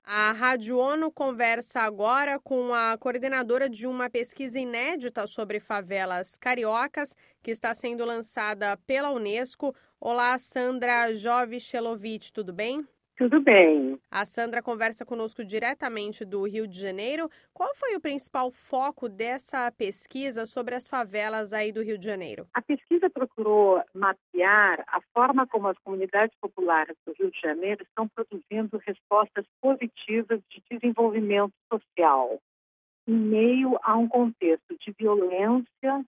A Rádio ONU conversa agora com a coordenadora de uma pesquisa inédita sobre favelas cariocas, que está sendo lançada pela Unesco. Olá, Sandra Jovichelovic, tudo bem? Tudo bem. A Sandra conversa conosco diretamente do Rio de Janeiro. Qual foi o principal foco dessa pesquisa sobre as favelas aí do Rio de Janeiro? A pesquisa procurou mapear a forma como as comunidades populares do Rio de Janeiro estão produzindo respostas positivas de desenvolvimento social, em meio a um contexto de violência,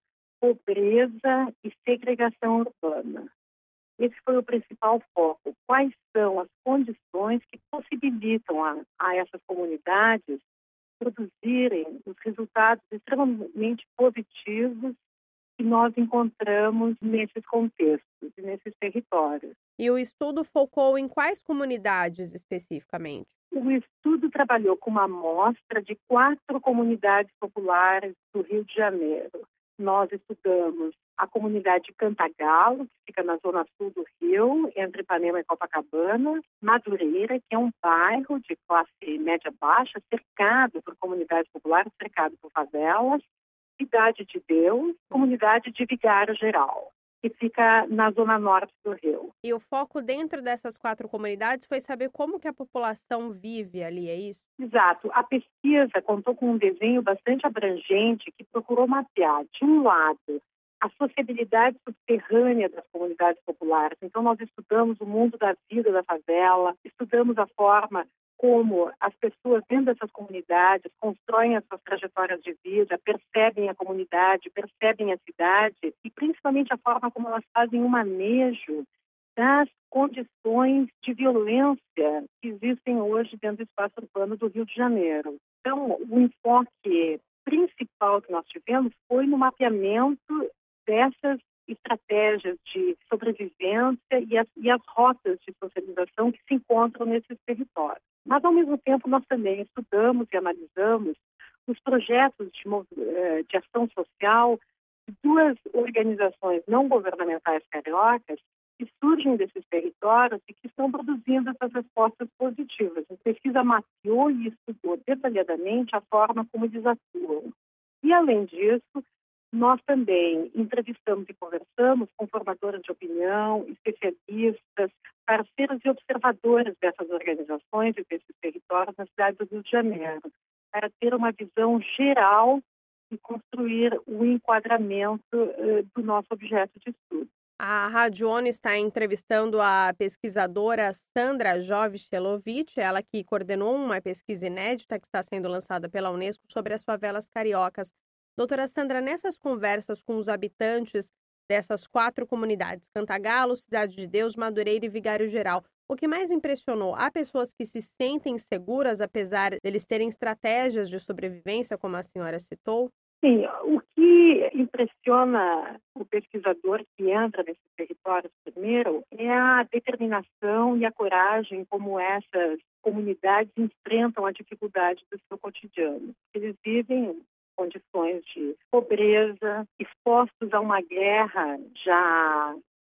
pobreza e segregação urbana. Esse foi o principal foco. Quais são as condições que possibilitam a essas comunidades produzirem os resultados extremamente positivos que nós encontramos nesses contextos e nesses territórios. E o estudo focou em quais comunidades especificamente? O estudo trabalhou com uma amostra de 4 comunidades populares do Rio de Janeiro. Nós estudamos a comunidade Cantagalo, que fica na zona sul do Rio, entre Ipanema e Copacabana, Madureira, que é um bairro de classe média-baixa, cercado por comunidades populares, cercado por favelas, Cidade de Deus, comunidade de Vigário Geral, que fica na zona norte do Rio. E o foco dentro dessas 4 comunidades foi saber como que a população vive ali, é isso? Exato. A pesquisa contou com um desenho bastante abrangente que procurou mapear, de um lado, a sociabilidade subterrânea das comunidades populares. Então, nós estudamos o mundo da vida da favela, estudamos a forma como as pessoas dentro dessas comunidades constroem as suas trajetórias de vida, percebem a comunidade, percebem a cidade e principalmente a forma como elas fazem o manejo das condições de violência que existem hoje dentro do espaço urbano do Rio de Janeiro. Então, o enfoque principal que nós tivemos foi no mapeamento dessas estratégias de sobrevivência e as rotas de socialização que se encontram nesses territórios. Mas, ao mesmo tempo, nós também estudamos e analisamos os projetos de ação social de 2 organizações não governamentais cariocas que surgem desses territórios e que estão produzindo essas respostas positivas. A pesquisa mapeou e estudou detalhadamente a forma como eles atuam. E, além disso, nós também entrevistamos e conversamos com formadoras de opinião, especialistas, parceiros e observadores dessas organizações e desses territórios na cidade do Rio de Janeiro, para ter uma visão geral e construir o enquadramento do nosso objeto de estudo. A Rádio ONU está entrevistando a pesquisadora Sandra Jovichelovic, ela que coordenou uma pesquisa inédita que está sendo lançada pela Unesco sobre as favelas cariocas. Doutora Sandra, nessas conversas com os habitantes dessas 4 comunidades, Cantagalo, Cidade de Deus, Madureira e Vigário Geral, o que mais impressionou? Há pessoas que se sentem seguras, apesar deles terem estratégias de sobrevivência, como a senhora citou? Sim, o que impressiona o pesquisador que entra nesses territórios primeiro é a determinação e a coragem como essas comunidades enfrentam a dificuldade do seu cotidiano. Eles vivem condições de pobreza, expostos a uma guerra já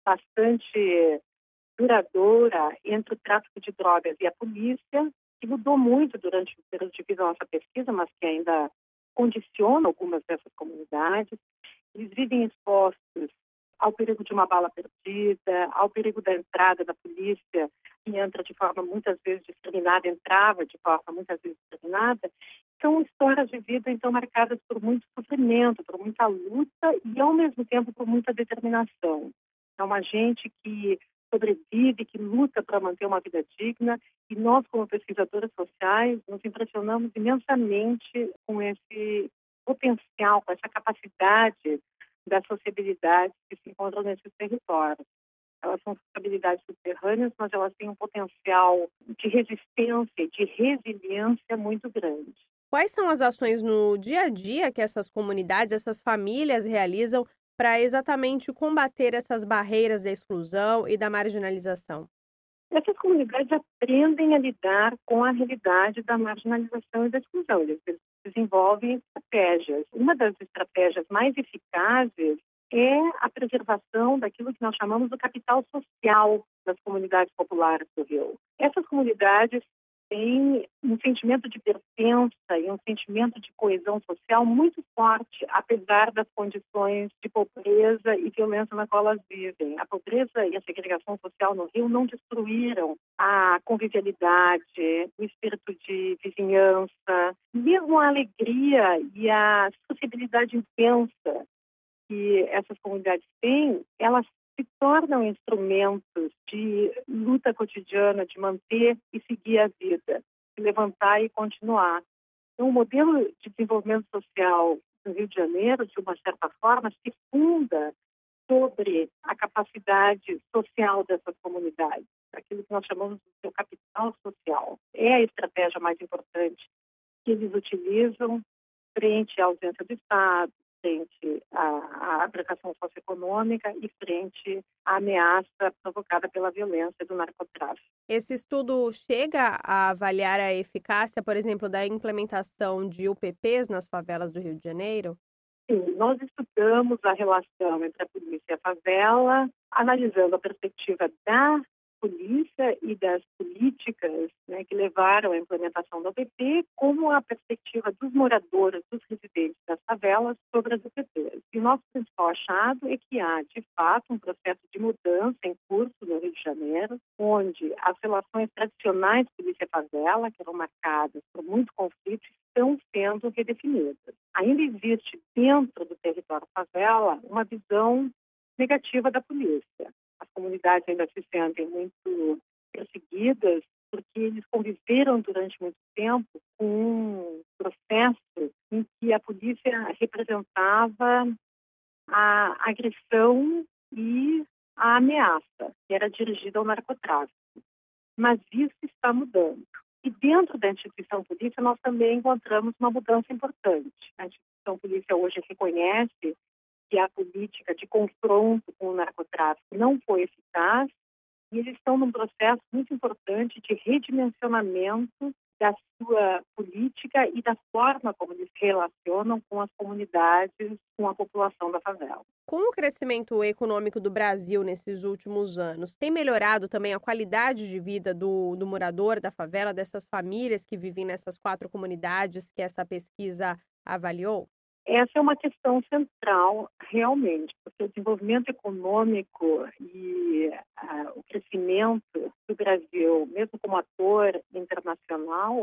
bastante duradoura entre o tráfico de drogas e a polícia, que mudou muito durante o período de vida da nossa pesquisa, mas que ainda condiciona algumas dessas comunidades. Eles vivem expostos ao perigo de uma bala perdida, ao perigo da entrada da polícia, que entra de forma muitas vezes discriminada, entrava de forma muitas vezes discriminada. São histórias de vida, então, marcadas por muito sofrimento, por muita luta e, ao mesmo tempo, por muita determinação. É uma gente que sobrevive, que luta para manter uma vida digna, e nós, como pesquisadoras sociais, nos impressionamos imensamente com esse potencial, com essa capacidade das sociabilidades que se encontram nesses territórios. Elas são sociabilidades subterrâneas, mas elas têm um potencial de resistência, de resiliência muito grande. Quais são as ações no dia a dia que essas comunidades, essas famílias realizam para exatamente combater essas barreiras da exclusão e da marginalização? Essas comunidades aprendem a lidar com a realidade da marginalização e da exclusão. Eles desenvolvem estratégias. Uma das estratégias mais eficazes é a preservação daquilo que nós chamamos do capital social das comunidades populares do Rio. Essas comunidades têm um sentimento de pertença e um sentimento de coesão social muito forte, apesar das condições de pobreza e violência na qual elas vivem. A pobreza e a segregação social no Rio não destruíram a convivialidade, o espírito de vizinhança, mesmo a alegria e a sociabilidade intensa que essas comunidades têm, elas se tornam instrumentos de luta cotidiana, de manter e seguir a vida, de levantar e continuar. Então, o modelo de desenvolvimento social do Rio de Janeiro, de uma certa forma, se funda sobre a capacidade social dessas comunidades, aquilo que nós chamamos de seu capital social. É a estratégia mais importante que eles utilizam frente à ausência do Estado, frente à aplicação socioeconômica e frente à ameaça provocada pela violência do narcotráfico. Esse estudo chega a avaliar a eficácia, por exemplo, da implementação de UPPs nas favelas do Rio de Janeiro? Sim, nós estudamos a relação entre a polícia e a favela, analisando a perspectiva da polícia e das políticas, né, que levaram à implementação da UPP, como a perspectiva dos moradores, dos residentes das favelas sobre as UPPs. E o nosso principal achado é que há, de fato, um processo de mudança em curso no Rio de Janeiro, onde as relações tradicionais polícia-favela, que eram marcadas por muito conflito, estão sendo redefinidas. Ainda existe dentro do território favela uma visão negativa da polícia. As comunidades ainda se sentem muito perseguidas porque eles conviveram durante muito tempo com um processo em que a polícia representava a agressão e a ameaça que era dirigida ao narcotráfico. Mas isso está mudando. E dentro da instituição polícia, nós também encontramos uma mudança importante. A instituição polícia hoje reconhece que a política de confronto com o narcotráfico não foi eficaz e eles estão num processo muito importante de redimensionamento da sua política e da forma como eles se relacionam com as comunidades, com a população da favela. Com o crescimento econômico do Brasil nesses últimos anos, tem melhorado também a qualidade de vida do morador da favela, dessas famílias que vivem nessas 4 comunidades que essa pesquisa avaliou? Essa é uma questão central, realmente, porque o desenvolvimento econômico e o crescimento do Brasil, mesmo como ator internacional,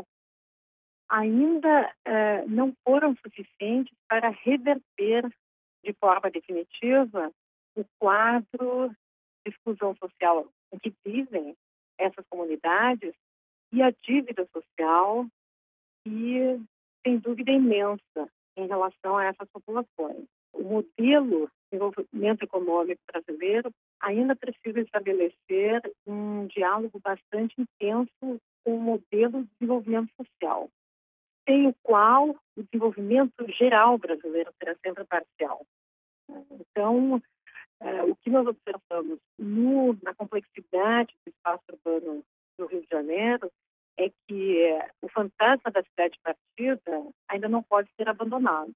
ainda não foram suficientes para reverter de forma definitiva o quadro de exclusão social em que vivem essas comunidades e a dívida social que, sem dúvida, é imensa em relação a essas populações. O modelo de desenvolvimento econômico brasileiro ainda precisa estabelecer um diálogo bastante intenso com o modelo de desenvolvimento social, sem o qual o desenvolvimento geral brasileiro será sempre parcial. Então, o que nós observamos na complexidade do espaço urbano do Rio de Janeiro é que o fantasma da cidade partida ainda não pode ser abandonado.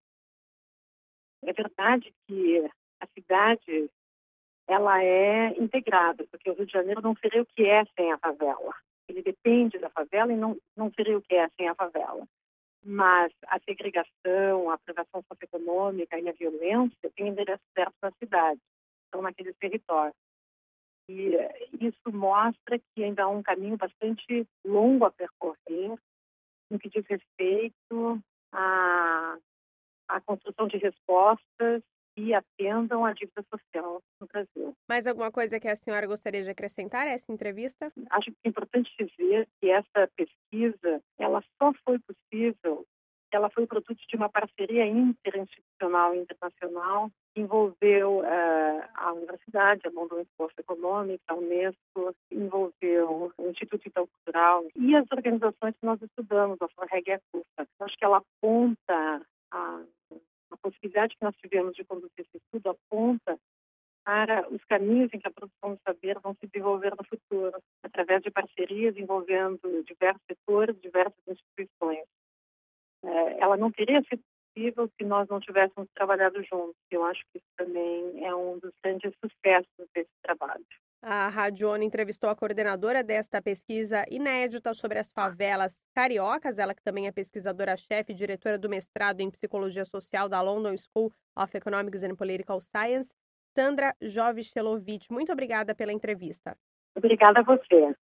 É verdade que a cidade ela é integrada, porque o Rio de Janeiro não seria o que é sem a favela. Ele depende da favela e não seria o que é sem a favela. Mas a segregação, a privação socioeconômica e a violência têm endereço certo na cidade, estão naqueles territórios. E isso mostra que ainda há um caminho bastante longo a percorrer no que diz respeito à construção de respostas que atendam à dívida social no Brasil. Mais alguma coisa que a senhora gostaria de acrescentar a essa entrevista? Acho que é importante dizer que essa pesquisa ela só foi possível, ela foi produto de uma parceria interinstitucional e internacional que envolveu a universidade, a London School of Economics, a Unesco, envolveu o Instituto Intercultural e as organizações que nós estudamos, a FORREG e a CUFA. Acho que ela aponta a possibilidade que nós tivemos de conduzir esse estudo aponta para os caminhos em que a produção do saber vão se desenvolver no futuro, através de parcerias envolvendo diversos setores, diversas instituições. Ela não teria sido possível se nós não tivéssemos trabalhado juntos. Eu acho que isso também é um dos grandes sucessos desse trabalho. A Rádio ONU entrevistou a coordenadora desta pesquisa inédita sobre as favelas cariocas, ela que também é pesquisadora-chefe e diretora do mestrado em Psicologia Social da London School of Economics and Political Science, Sandra Jovichelovich. Muito obrigada pela entrevista. Obrigada a você.